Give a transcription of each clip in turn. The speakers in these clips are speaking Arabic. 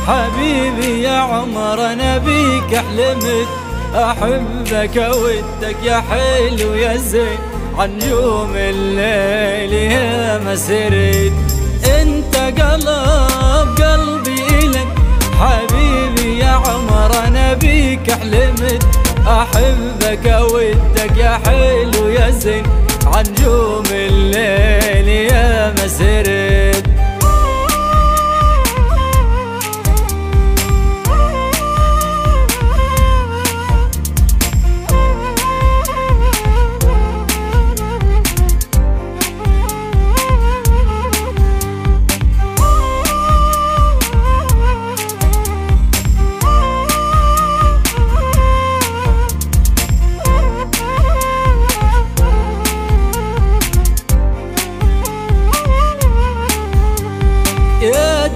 حبيبي يا عمر أنا بيك حلمت، أحبك أودك يا حلو يا زين، عن نجوم الليل يا ما سرت. انت قلب قلبي إلك حبيبي يا عمر أنا بيك حلمت، أحبك أودك يا حلو يا زين، عن نجوم الليل يا ما سرت. يا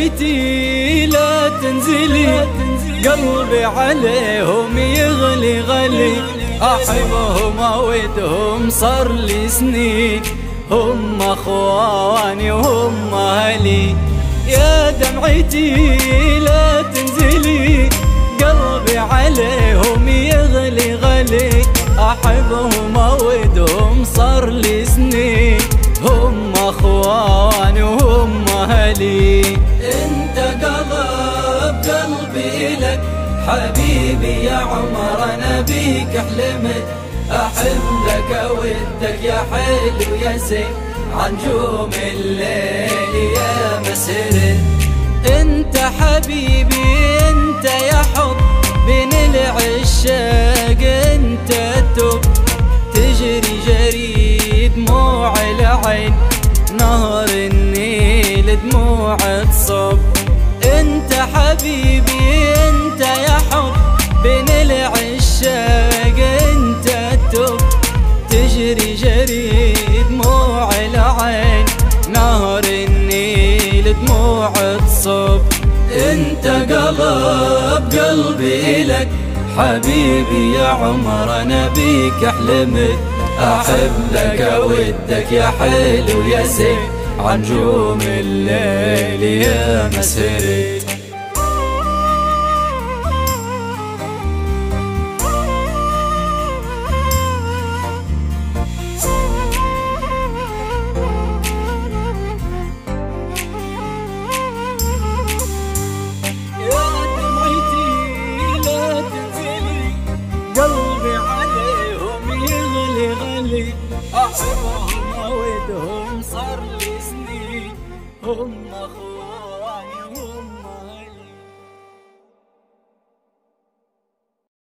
دمعتي لا تنزلي، قلبي عليهم يغلي غلي، أحبهم أودهم صار لي سنين، هم أخواني وهم أهلي. يا دمعتي لا تنزلي، قلبي عليهم يغلي غلي، أحبهم أودهم صار لي سنين، هم أخواني وهم أهلي. انت قلب قلبي لك حبيبي يا عمر أنا بيك حلمت، أحبك أودك يا حلو يا زين، عن نجوم الليل يا ما سرت. انت حبيبي انت يا حب بين العشاق، انت التوب تجري جري دموع العين، نهر النيل دموع تصب. انت حبيبي انت يا حب بين العشاق، انت التوب تجري جري دموع العين، نهر النيل دموع تصب. انت قلب قلبي لك حبيبي يا عمر أنا بيك حلمت، أحبك أودك يا حلو يا زين، عن نجوم الليل يا ما سرت. قلبي عليهم يغلي غلي، أحبهم أودهم صار لي سنين، هم أخواني